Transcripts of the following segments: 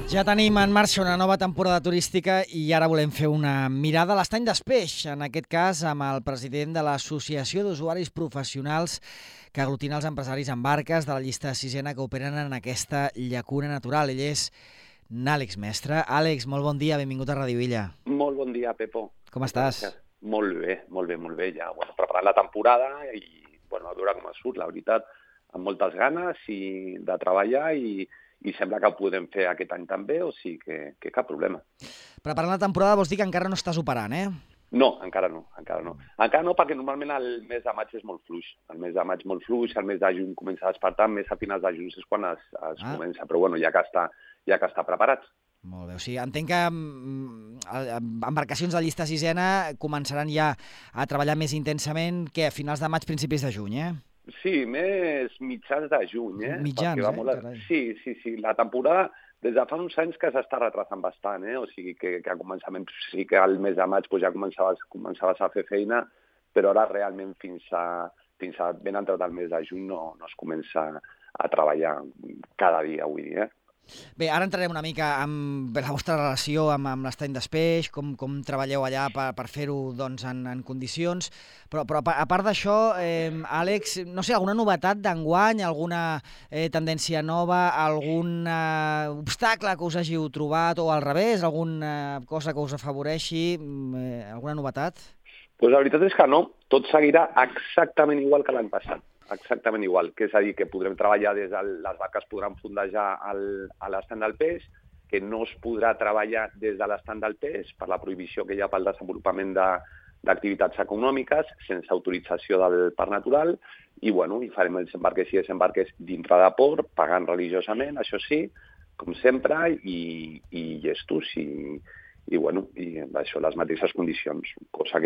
Ja tenim en marxa una nova temporada turística i ara volem fer una mirada a l'estany d'Espeix, en aquest cas amb el president de l'Associació d'Usuaris Professionals que aglutina els empresaris en barques de la llista sisena que operen en aquesta llacuna natural. Ell és n'Àlex Mestre. Àlex, molt bon dia, benvingut a Radio Illa. Molt bon dia, Pepo. Com estàs? Molt bé, ja. Preparant la temporada i a veure com surt, la veritat, amb moltes ganes de treballar i sembla que ho podem fer aquest any també, o sigui que cap problema. Preparant la temporada vols dir que encara no estàs operant, eh? No, encara no. Encara no, perquè normalment el mes de maig és molt fluix. El mes de maig molt fluix, el mes de juny comença a despertar, més a finals de juny és quan es comença. Però ja que està preparats. Molt bé, o sigui, entenc que embarcacions de llista sisena començaran ja a treballar més intensament que a finals de maig, principis de juny, eh? Sí, més mitjans de juny, eh? Mitjans, carai. Sí. La temporada, des de fa uns anys que s'està retrasant bastant, eh? O sigui que a començament, sí que al mes de maig ja començaves a fer feina, però ara realment fins a ben entrat el mes de juny no es comença a treballar cada dia, vull dir, eh? Bé, ara entrarem una mica amb la vostra relació amb l'estany d'Espeix, com treballeu allà per fer-ho en condicions, però a part d'això, Àlex, no sé, alguna novetat d'enguany, alguna tendència nova, algun obstacle que us hàgiu trobat o al revés, alguna cosa que us afavoreixi, alguna novetat? Doncs la veritat és que no, tot seguirà exactament igual que l'any passat. Exactament igual, que és a dir, que podrem treballar les barques podran fondejar a l'estand del peix, que no es podrà treballar des de l'estand del peix per la prohibició que hi ha pel desenvolupament d'activitats econòmiques sense autorització del Parc Natural i farem els embarques i desembarques dintre de port, pagant religiosament, això sí, com sempre, i llestos i això, les mateixes condicions, cosa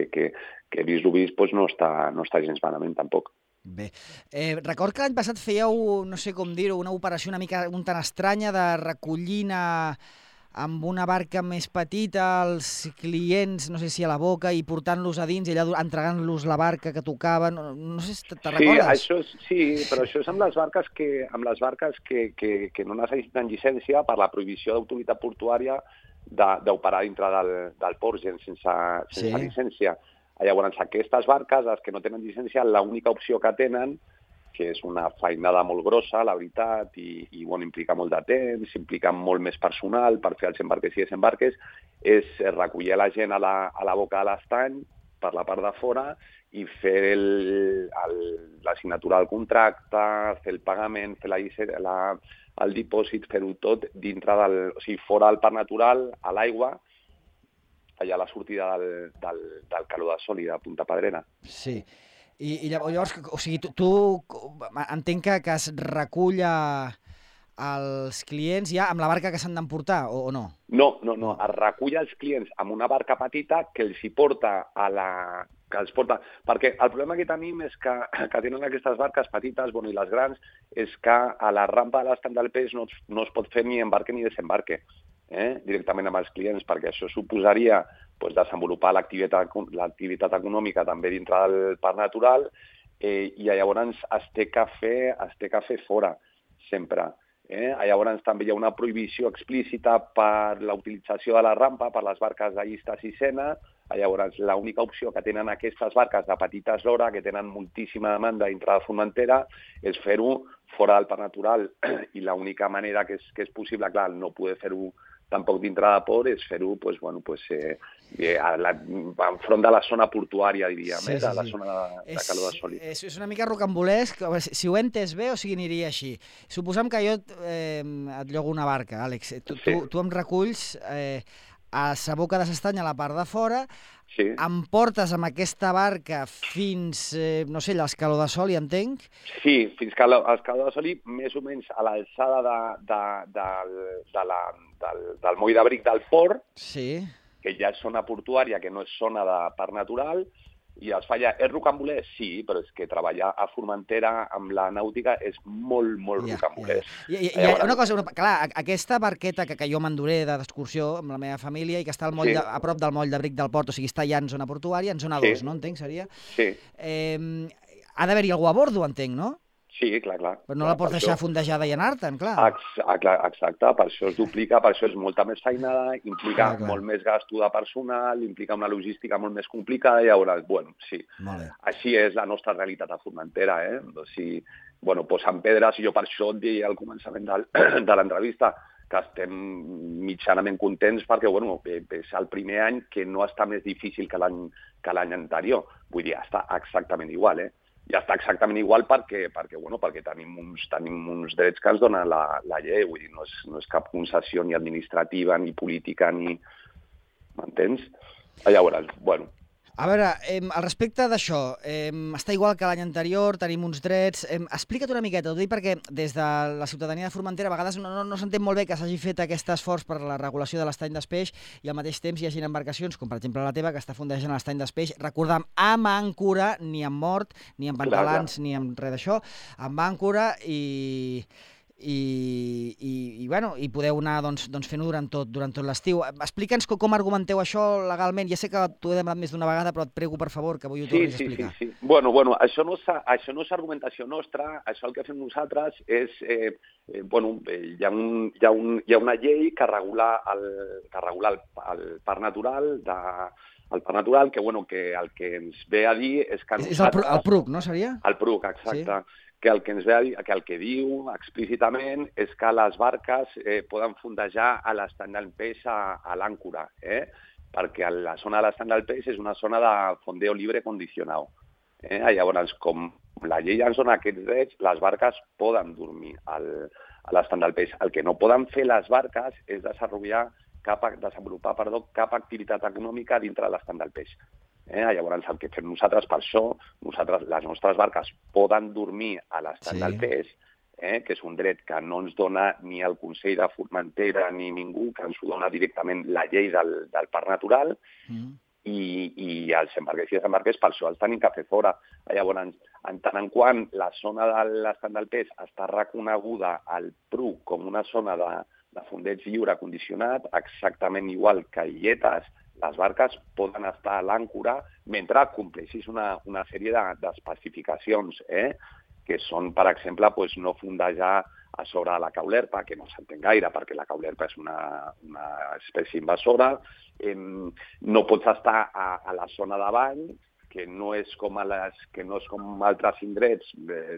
que vist lo vist no està gens malament tampoc. Bé, record que l'any passat fèieu, no sé com dir-ho, una operació una mica un tant estranya de recollint amb una barca més petita els clients, no sé si a la boca, i portant-los a dins i allà entregant-los la barca que tocava, no sé si te recordes? Però això és amb les barques que no necessiten llicència per la prohibició d'autoritat portuària d'operar dintre del port sense llicència. Llavors, aquestes barques, les que no tenen llicència, l'única opció que tenen, que és una feinada molt grossa, la veritat, i implica molt de temps, implica molt més personal per fer els embarques i desembarques, és recollir la gent a la boca de l'estany, per la part de fora, i fer la signatura del contracte, fer el pagament, fer el dipòsit, fer-ho tot dintre fora del Parc Natural, a l'aigua, allà a la sortida del Caló de Sol i de Punta Pedrera. Sí. I llavors, o sigui, tu entenc que es recull els clients ja amb la barca que s'han d'emportar, o no? No. Es recull els clients amb una barca petita que els hi porta perquè el problema que tenim és que tenen aquestes barques petites, i les grans, és que a la rampa de l'estand del peix no es pot fer ni embarque ni desembarque. Directament amb els clients, perquè això suposaria desenvolupar l'activitat econòmica també dintre del Parc Natural i llavors es té que fer fora, sempre. Llavors també hi ha una prohibició explícita per la utilització de la rampa per les barques de llista sisena. Llavors l'única opció que tenen aquestes barques de petita eslora, que tenen moltíssima demanda dintre de Formentera, és fer-ho fora del Parc Natural i l'única manera que és possible, clar, no poder fer-ho tampoc dintre de port, és fer-ho enfront de la zona portuària, diríem, de la zona de Caló de Sol. És una mica rocambolesc, si ho he entès bé, o sigui, aniria així. Suposem que jo et llogo una barca, Àlex, tu em reculls a sa boca de l'estany a la part de fora, em portes amb aquesta barca fins, no sé, l'Escaló de Sol, entenc? Sí, fins que l'Escaló de Sol, més o menys a l'alçada del moll d'abric del port, que ja és zona portuària, que no és zona de Parc Natural, i es fa allà. És rocambolès? Sí, però és que treballar a Formentera amb la nàutica és molt rocambolès. Una cosa, clar, aquesta barqueta que jo m'enduré d'excursió amb la meva família i que està a prop del moll d'abric del port, o sigui, està ja en zona portuària, en zona 2, no entenc, seria? Sí. Ha d'haver-hi algú a bordo, entenc, no? Sí, clar. Però no la pots deixar fondejada i anar-te'n, clar. Exacte, per això es duplica, per això és molta més feinada, implica molt més gasto de personal, implica una logística molt més complicada, i llavors, bueno, sí, així és la nostra realitat a Formentera, O sigui, bueno, Sant Pedres, i jo per això et deia al començament de l'entrevista que estem mitjanament contents perquè, bueno, és el primer any que no està més difícil que l'any anterior. Vull dir, està exactament igual, Ja està exactament igual perquè tenim uns drets que ens dona la llei, vull dir, no és cap concessió ni administrativa, ni política, ni... M'entens? Llavors, bueno... A veure, al respecte d'això, està igual que l'any anterior, tenim uns drets... Explica't una miqueta, ho dic perquè des de la ciutadania de Formentera a vegades no s'entén molt bé que s'hagi fet aquest esforç per la regulació de l'estany d'espeix i al mateix temps hi hagi embarcacions, com per exemple la teva, que està fondejant l'estany d'espeix, recordam, amb àncora, ni amb mort, ni amb pantalans, ni amb res d'això, amb àncora i podeu anar fent-ho durant tot l'estiu. Explica'ns com argumenteu això legalment. Ja sé que t'ho he demanat més d'una vegada, però et prego, per favor, que avui ho tornis a explicar. Sí. Bueno, això no és argumentació nostra. Això el que fem nosaltres és... hi ha una llei que regula el parc natural el parc natural, que el que ens ve a dir és que nosaltres... És el PRUC, no seria? El PRUC, exacte. Sí. Que el que ens ve a dir, que el que diu explícitament és que les barques poden fondejar a l'estany del peix a l'àncora, perquè la zona de l'estany del peix és una zona de fondeo libre condicionat. Llavors, com la llei ens dona aquests drets, les barques poden dormir a l'estany del peix. El que no poden fer les barques és desenvolupar cap activitat econòmica dintre de l'estany del peix. Llavors, el que fem nosaltres, per això, les nostres barques poden dormir a l'estany del peix, que és un dret que no ens dona ni el Consell de Formentera ni ningú, que ens ho dona directament la llei del parc natural, i els embarquers i les embarquers per això els tenim que fer fora. Llavors, en tant en quant la zona de l'estany del peix està reconeguda al PRUC com una zona de fondeig lliure condicionat, exactament igual que Illetes, les barques poden estar a l'àncora mentre compleixis una sèrie d'especificacions, que són, per exemple, no fondejar a sobre la caulerpa, que no s'entén gaire perquè la caulerpa és una espècie invasora, no pots estar a la zona de bany, que no és com altres indrets,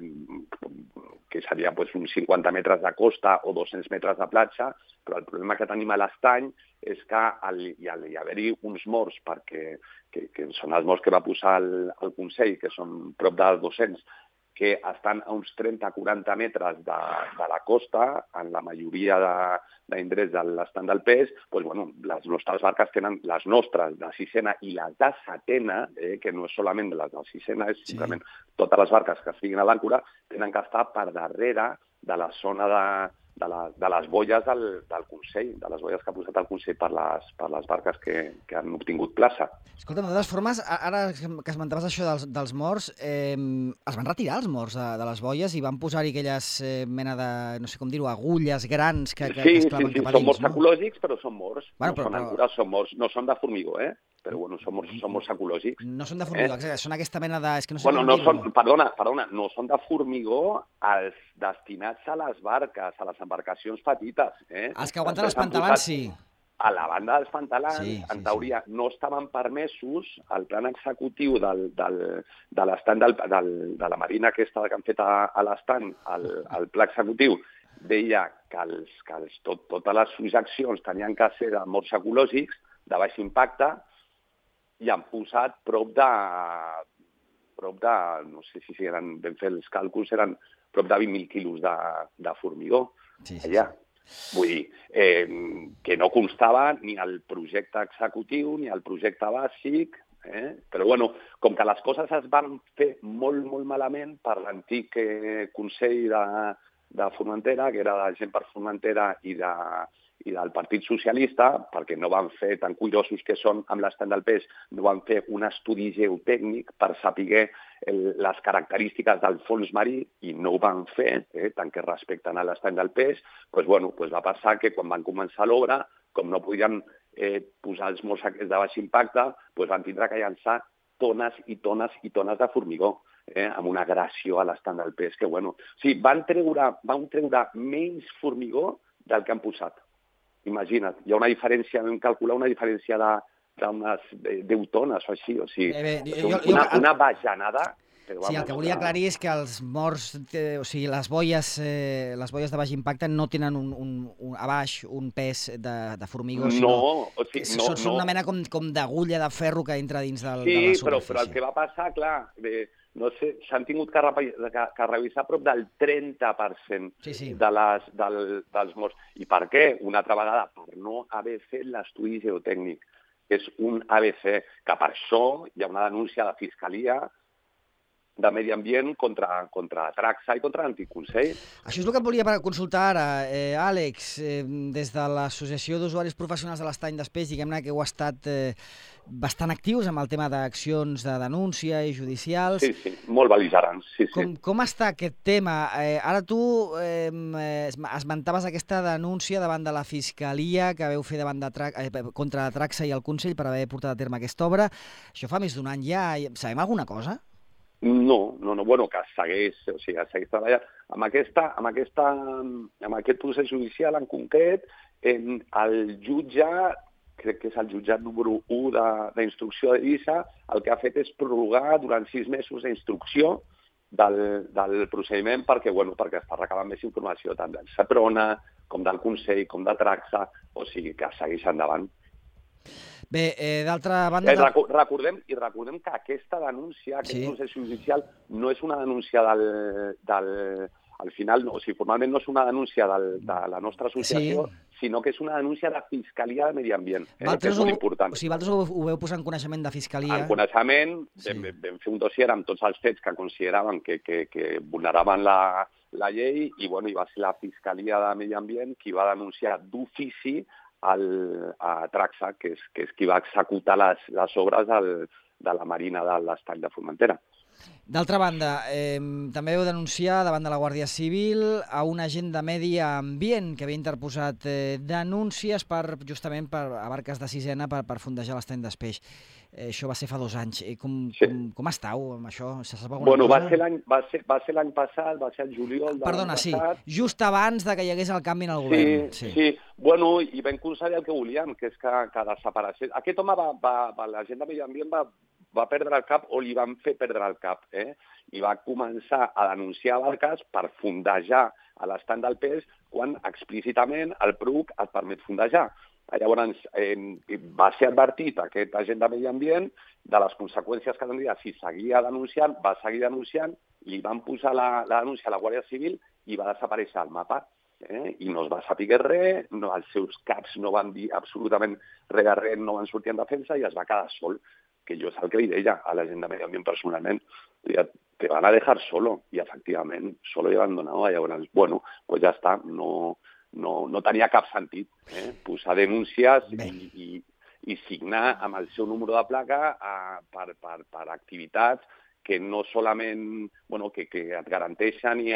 que seria uns 50 metres de costa o 200 metres de platja, però el problema que tenim a l'estany és que hi haver-hi uns morts, que són els morts que va posar el Consell, que són prop de 200, que estan a uns 30-40 metres de la costa, en la majoria d'indrets de l'estany del peix, les nostres barques tenen, les nostres de sisena i les de setena, que no és solament les de sisena, és simplement totes les barques que estiguin a l'àncora, tenen que estar per darrere de la zona de les boies del Consell, de les boies que ha posat el Consell per les barques que han obtingut plaça. Escolta'm, de totes formes, ara que esmentaves això dels morts, es van retirar els morts de les boies i van posar-hi aquelles mena de, no sé com dir-ho, agulles grans que es claven cap a dins, són morts ecològics, però són morts. No són ancores, són morts. No són de formigó, però són morts ecològics. No són de formigó, exacte, són aquesta mena de... És que no sé com dir-ho. Perdona, no són de formigó els destinats a les barques, a les embarcacions petites. Els que aguanten els pantalans, sí. A la banda dels pantalans, en teoria, no estaven permesos, el plan executiu de l'estany de la marina aquesta que han fet a l'estany, el pla executiu, deia que totes les projeccions tenien que ser de morts ecològics, de baix impacte, i han posat prop de, no sé si eren ben fet els càlculs, eren prop de 20.000 quilos de formigó allà. Vull dir, que no constava ni el projecte executiu ni el projecte bàsic, però com que les coses es van fer molt, molt malament per l'antic Consell de Formentera, que era de Gent per Formentera i del Partit Socialista, perquè no van fer, tan cuirosos que són amb l'estany del peix, no van fer un estudi geotècnic per saber les característiques del fons marí, i no ho van fer, tant que respecten a l'estany del peix, va passar que quan van començar l'obra, com no podien posar els morts aquests de baix impacte, van tindre que llançar tones i tones i tones de formigó. amb una agressió a l'estant del pes, que bueno. O sigui, van treure menys formigó del que han posat. Imagina't, hi ha una diferència, vam calcular una diferència d'unes 10 tones o així, o sigui, una bajanada. Però, sí, el que volia aclarir és que els morts, o sigui, les boies de baix impacte no tenen a baix un pes de formigó, sinó són una mena com d'agulla de ferro que entra dins de la superfície. Sí, però el que va passar, clar, no sé, s'han tingut que revisar prop del 30% dels morts. I per què? Una altra vegada, per no haver fet l'estudi geotècnic. És un ABC, que per això hi ha una denúncia de Fiscalia de Medi Ambient contra Traxa i contra l'Anticonsell. Això és el que et volia consultar ara, Àlex. Des de l'Associació d'Usuaris Professionals de l'Estany d'Espeix, diguem-ne que heu estat bastant actius amb el tema d'accions de denúncia i judicials. Sí, molt bel·ligerants. Sí. Com està aquest tema? Ara tu esmentaves aquesta denúncia davant de la Fiscalia que veu fer contra Traxa i el Consell per haver portat a terme aquesta obra. Això fa més d'un any ja. Sabem alguna cosa? No, bueno, que segueix treballant. Amb aquest procés judicial en concret, el jutge, crec que és el jutjat número 1 d'instrucció d'Eivissa, el que ha fet és prorrogar durant 6 mesos d'instrucció del procediment perquè està recabant més informació tant del Seprona com del Consell, com de Traxa, o sigui que segueix endavant. Bé, d'altra banda... Recordem que aquesta denúncia, aquest procés judicial, no és una denúncia al final, o sigui, formalment no és una denúncia de la nostra associació, sinó que és una denúncia de Fiscalia de Medi Ambient, que és molt important. O sigui, vosaltres ho veu posar en coneixement de Fiscalia? En coneixement, vam fer un dossier amb tots els fets que consideraven que vulneraven la llei i va ser la Fiscalia de Medi Ambient qui va denunciar d'ofici a Traxa, que és qui va executar les obres de la Marina de l'Estany de Formentera. D'altra banda, també vau denunciar davant de la Guàrdia Civil a un agent de Medi Ambient que havia interposat denúncies justament a barques de sisena per fondejar l'Estany d'Espeix. Això va ser fa 2 anys. Com estàu amb això? Se sap alguna cosa? Va ser l'any passat, va ser el juliol de l'any passat. Perdona, just abans que hi hagués el canvi en el govern. Sí. Bueno, i vam aconseguir el que volíem, que és que desapareixés. Aquest home, l'agent de Medi Ambient va perdre el cap o li van fer perdre el cap, i va començar a denunciar barques per fondejar a l'Estany del Pes quan explícitament el PRUC et permet fondejar. Llavors, va ser advertit aquest agent de Medi Ambient de les conseqüències que tindria si seguia denunciant, va seguir denunciant, li van posar la denúncia a la Guàrdia Civil i va desaparèixer el mapa. I no es va saber res, els seus caps no van dir absolutament res de res, no van sortir en defensa i es va quedar sol, que jo és el que li deia a la gent de Medi Ambient personalment. Te van a dejar solo, i efectivament, solo y abandonado. Llavors, pues ja està, no tenia cap sentit posar denúncies i signar amb el seu número de placa per activitats que no solament que et garanteixen i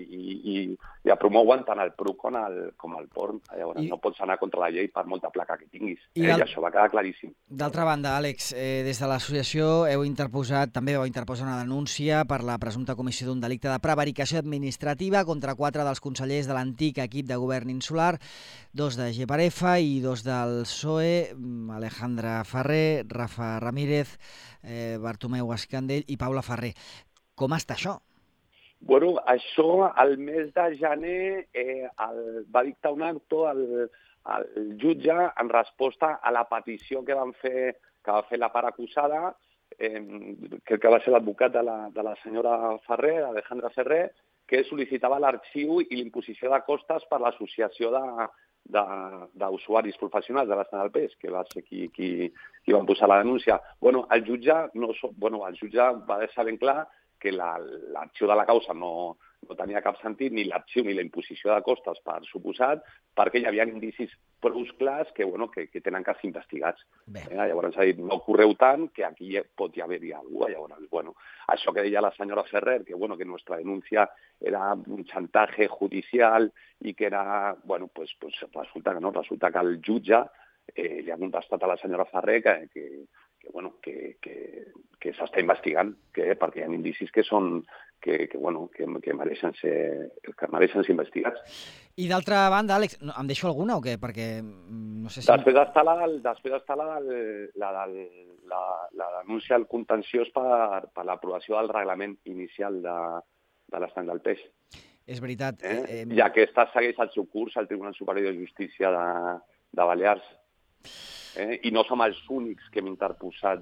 et promouen tant el PRUC com el PORN. Llavors, no pots anar contra la llei per molta placa que tinguis. I això va quedar claríssim. D'altra banda, Àlex, des de l'associació també vau interposar una denúncia per la presumpta comissió d'un delicte de prevaricació administrativa contra 4 dels consellers de l'antic equip de govern insular, 2 de Geparef i 2 del PSOE, Alejandra Ferrer, Rafa Ramírez, Bartomeu Escandell i Paula Ferrer. Com està això? Bueno, això el mes de gener va dictar un acte el jutge en resposta a la petició que va fer la part acusada, crec que va ser l'advocat de la senyora Ferrer, Alejandra Ferrer, que sol·licitava l'arxiu i l'imposició de costes per l'associació d'usuaris professionals de l'Estany del Pes, que va ser qui van posar la denúncia. El jutge va deixar ben clar que l'arxiu de la causa no tenia cap sentit, ni l'arxiu ni la imposició de costes per suposat, perquè hi havia indicis prou clars que tenen que ser investigats. Llavors s'ha dit, no correu tant, que aquí pot haver-hi alguna cosa. Llavors, això que deia la senyora Ferrer, que nuestra denuncia era un chantaje judicial i que era, resulta que el jutge li ha contestat a la senyora Ferrer que s'està investigant, perquè hi ha indicis que mereixen ser investigats. I d'altra banda, Àlex, em deixo alguna o què? Perquè no sé si... Després està la denúncia al contenciós per l'aprovació del reglament inicial de l'estany del peix. És veritat. I aquesta segueix el seu curs al Tribunal Superior de Justícia de Balears. I no som els únics que hem interposat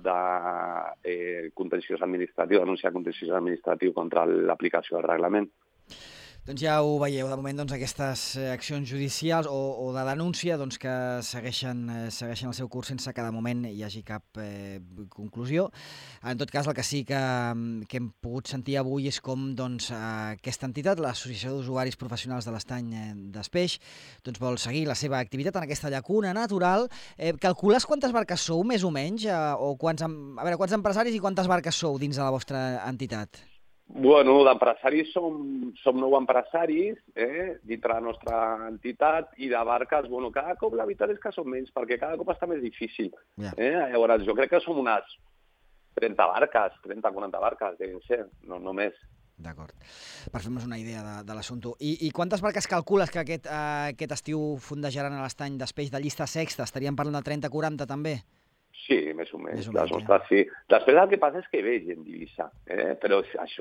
de contenciós administratiu, denúncia de contenciós administratiu contra l'aplicació del reglament. Doncs ja ho veieu, de moment aquestes accions judicials o de denúncia que segueixen el seu curs sense que de moment hi hagi cap conclusió. En tot cas, el que sí que hem pogut sentir avui és com aquesta entitat, l'Associació d'Usuaris Professionals de l'Estany d'Espeix, vol seguir la seva activitat en aquesta llacuna natural. Calcules quantes barques sou, més o menys? O quants empresaris i quantes barques sou dins de la vostra entitat? Bueno, d'empresaris som 9 empresaris dintre la nostra entitat, i de barques, cada cop la veritat és que som menys, perquè cada cop està més difícil. Llavors, jo crec que som unes 30 barques, 30-40 barques, deuen ser, no més. D'acord. Per fer-nos una idea de l'assumpte. I quantes barques calcules que aquest estiu fondejaran a l'estany d'Espeix de llista sexta? Estaríem parlant de 30-40 també? Sí, més o menys. Les nostres, sí. Després el que passa és que ve gent d'Eivissa, però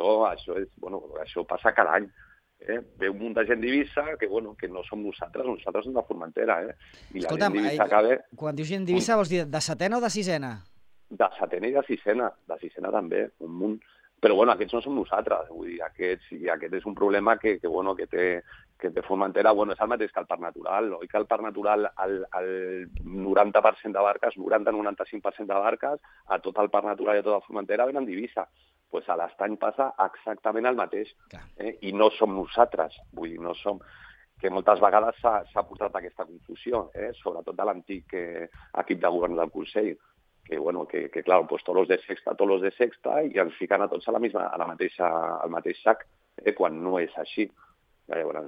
això passa cada any. Ve un munt de gent d'Eivissa que no som nosaltres som de Formentera. Escolta'm, quan dius gent d'Eivissa vols dir de setena o de sisena? De setena i de sisena també, un munt. Però aquests no som nosaltres, vull dir, aquest és un problema que té Formentera, és el mateix que el Parc Natural, oi que el Parc Natural, el 90% de barques, 90-95% de barques, a tot el Parc Natural i a tota Formentera venen d'Eivissa. Doncs a l'estany passa exactament el mateix, i no som nosaltres, vull dir, no som... que moltes vegades s'ha portat aquesta confusió, sobretot de l'antic equip de govern del Consell, que claro, pues todos los de sexta, i ens fiquen a tots al mateix sac, quan no és així. Llavors,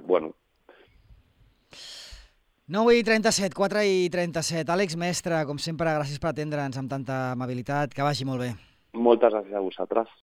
9:37, 4:37. Àlex Mestre, com sempre, gràcies per atendre'ns amb tanta amabilitat. Que vagi molt bé. Moltes gràcies a vosaltres.